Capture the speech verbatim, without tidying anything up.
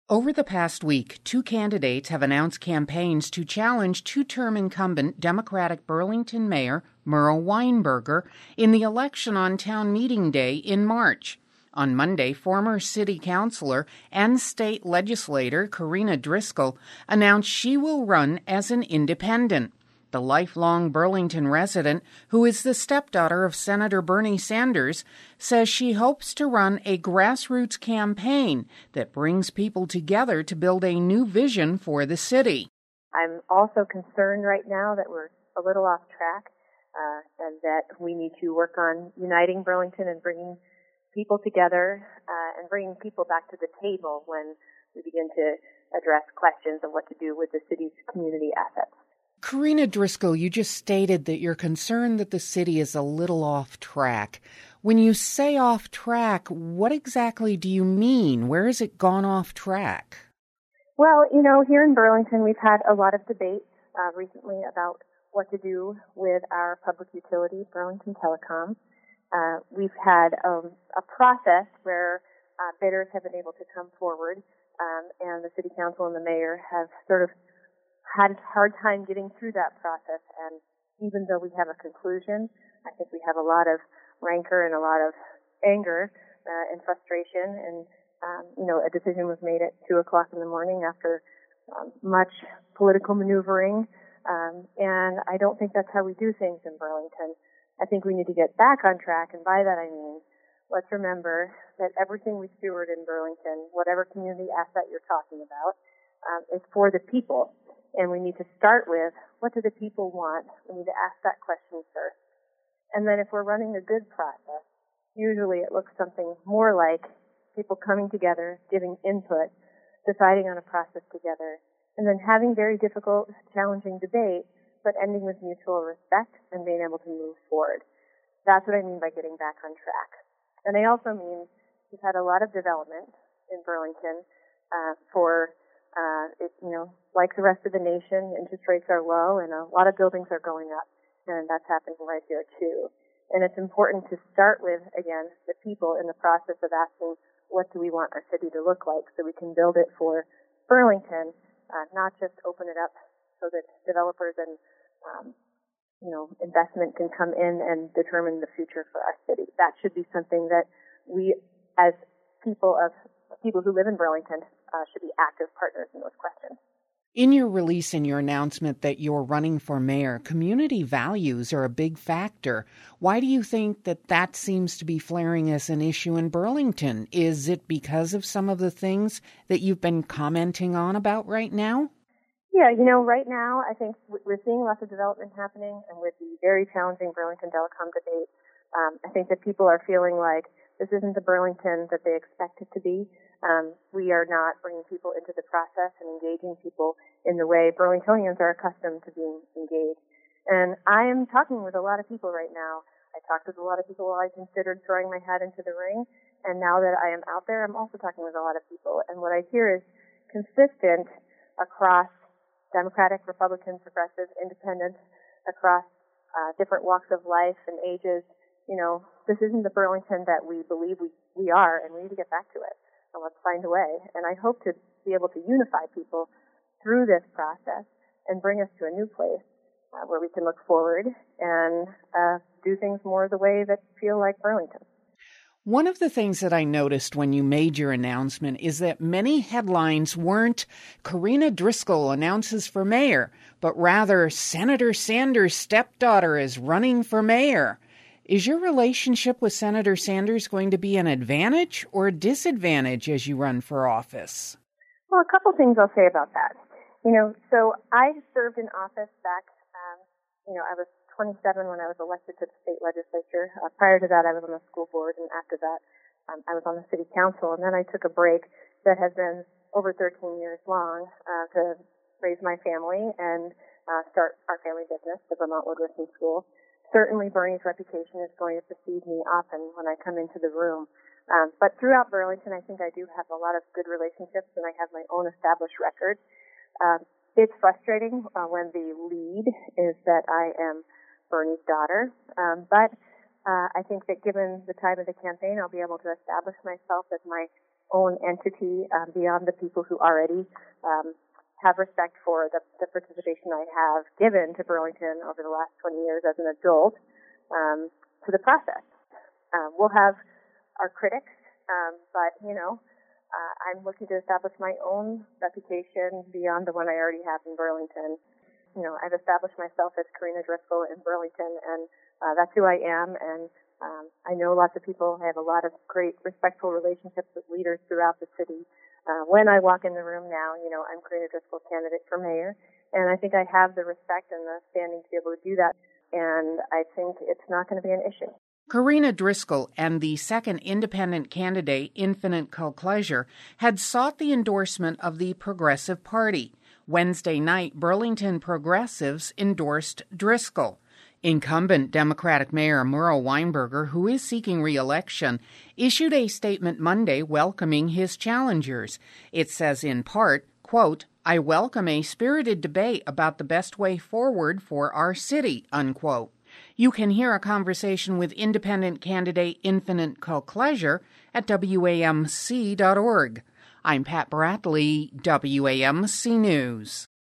Over the past week, two candidates have announced campaigns to challenge two-term incumbent Democratic Burlington Mayor Merle Weinberger in the election on town meeting day in March. On Monday, former city councilor and state legislator Karina Driscoll announced she will run as an independent. The lifelong Burlington resident, who is the stepdaughter of Senator Bernie Sanders, says she hopes to run a grassroots campaign that brings people together to build a new vision for the city. I'm also concerned right now that we're a little off track uh, and that we need to work on uniting Burlington and bringing people together uh, and bringing people back to the table when we begin to address questions of what to do with the city's community assets. Karina Driscoll, you just stated that you're concerned that the city is a little off track. When you say off track, what exactly do you mean? Where has it gone off track? Well, you know, here in Burlington, we've had a lot of debate uh, recently about what to do with our public utility, Burlington Telecom. Uh, we've had um, a process where uh, bidders have been able to come forward, um, and the city council and the mayor have sort of had a hard time getting through that process. And even though we have a conclusion, I think we have a lot of rancor and a lot of anger uh, and frustration. And, um, you know, a decision was made at two o'clock in the morning after um, much political maneuvering. Um, and I don't think that's how we do things in Burlington. I think we need to get back on track. And by that I mean, let's remember that everything we steward in Burlington, whatever community asset you're talking about, um, is for the people. And we need to start with, what do the people want? We need to ask that question first. And then if we're running a good process, usually it looks something more like people coming together, giving input, deciding on a process together, and then having very difficult, challenging debate, but ending with mutual respect and being able to move forward. That's what I mean by getting back on track. And I also mean we've had a lot of development in Burlington uh, for Uh, it, you know, like the rest of the nation, interest rates are low and a lot of buildings are going up, and that's happening right here too. And it's important to start with, again, the people in the process of asking, what do we want our city to look like, so we can build it for Burlington, uh, not just open it up so that developers and, um, you know, investment can come in and determine the future for our city. That should be something that we, as people of people who live in Burlington, Uh, should be active partners in those questions. In your release and your announcement that you're running for mayor, community values are a big factor. Why do you think that that seems to be flaring as an issue in Burlington? Is it because of some of the things that you've been commenting on about right now? Yeah, you know, right now I think we're seeing lots of development happening, and with the very challenging Burlington Telecom debate, um, I think that people are feeling like this isn't the Burlington that they expect it to be. Um, we are not bringing people into the process and engaging people in the way Burlingtonians are accustomed to being engaged. And I am talking with a lot of people right now. I talked with a lot of people while I considered throwing my hat into the ring. And now that I am out there, I'm also talking with a lot of people. And what I hear is consistent across Democratic, Republican, progressive, independents, across uh, different walks of life and ages. You know, this isn't the Burlington that we believe we, we are, and we need to get back to it. And let's find a way. And I hope to be able to unify people through this process and bring us to a new place uh, where we can look forward and uh, do things more the way that feel like Burlington. One of the things that I noticed when you made your announcement is that many headlines weren't Karina Driscoll announces for mayor, but rather Senator Sanders' stepdaughter is running for mayor. Is your relationship with Senator Sanders going to be an advantage or a disadvantage as you run for office? Well, a couple things I'll say about that. You know, so I served in office back, um, you know, I was twenty-seven when I was elected to the state legislature. Uh, prior to that, I was on the school board, and after that, um, I was on the city council. And then I took a break that has been over thirteen years long uh, to raise my family and uh, start our family business, the Vermont Woodworking School. Certainly Bernie's reputation is going to precede me often when I come into the room. Um, but throughout Burlington, I think I do have a lot of good relationships, and I have my own established record. Um, it's frustrating uh, when the lead is that I am Bernie's daughter. Um, but uh, I think that given the time of the campaign, I'll be able to establish myself as my own entity um, beyond the people who already um, have respect for the, the participation I have given to Burlington over the last twenty years as an adult um, to the process. Um, we'll have our critics, um, but, you know, uh, I'm looking to establish my own reputation beyond the one I already have in Burlington. You know, I've established myself as Karina Driscoll in Burlington, and uh, that's who I am, and um, I know lots of people. I have a lot of great, respectful relationships with leaders throughout the city. Uh, when I walk in the room now, you know, I'm Karina Driscoll, candidate for mayor, and I think I have the respect and the standing to be able to do that, and I think it's not going to be an issue. Karina Driscoll and the second independent candidate, Infinite Colcleasure, had sought the endorsement of the Progressive Party. Wednesday night, Burlington progressives endorsed Driscoll. Incumbent Democratic Mayor Merle Weinberger, who is seeking re-election, issued a statement Monday welcoming his challengers. It says in part, quote, "I welcome a spirited debate about the best way forward for our city," unquote. You can hear a conversation with independent candidate Infinite Colcleasure at W A M C dot org. I'm Pat Bradley, W A M C News.